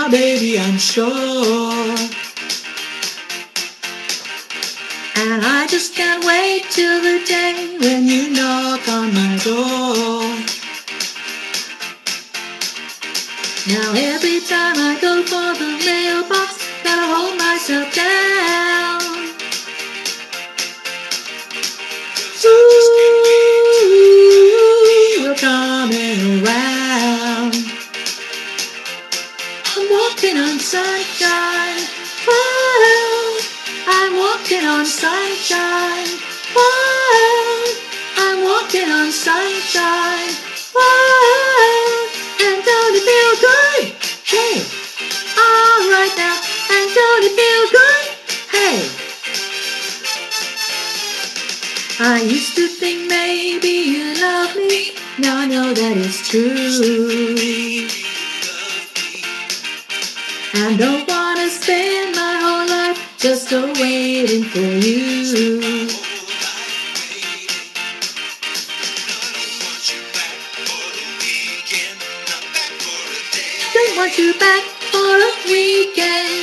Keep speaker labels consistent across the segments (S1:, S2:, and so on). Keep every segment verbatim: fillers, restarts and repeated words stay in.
S1: baby, I'm sure. And I just can't wait till the day when you knock on my door. Now every time I go for the mailbox, gotta hold myself down. Ooh, you're coming around. I'm walking on sunshine. Whoa, I'm walking on sunshine. Whoa, I'm walking on sunshine. Whoa, and don't it feel good? Hey, all right now, and don't it feel good? Hey, I used to think maybe you love me. Now I know that it's true. And don't wanna spend my whole life just a waiting for you. Don't want you back for a weekend.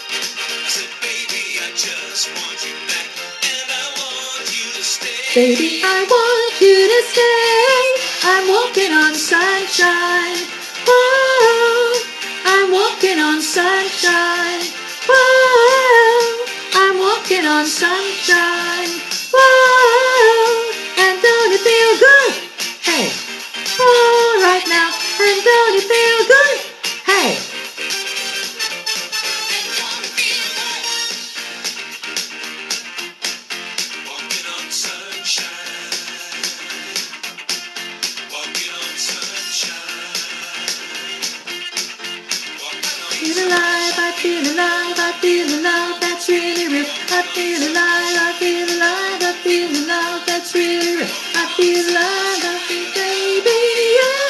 S1: Baby, I want you to stay. I'm walking on sunshine. Whoa, I'm walking on sunshine. Whoa, I'm walking on sunshine. Whoa, and don't it feel good? Hey, all right now, and don't it feel good? Hey. I feel alive, I feel alive, I feel alive, that's really real. I feel alive, I feel alive, I feel alive, that's really real. I feel alive, I feel baby, oh.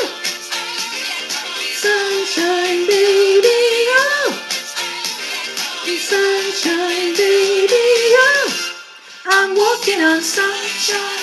S1: Sunshine, baby, oh. Sunshine, baby, oh. I'm walking on sunshine.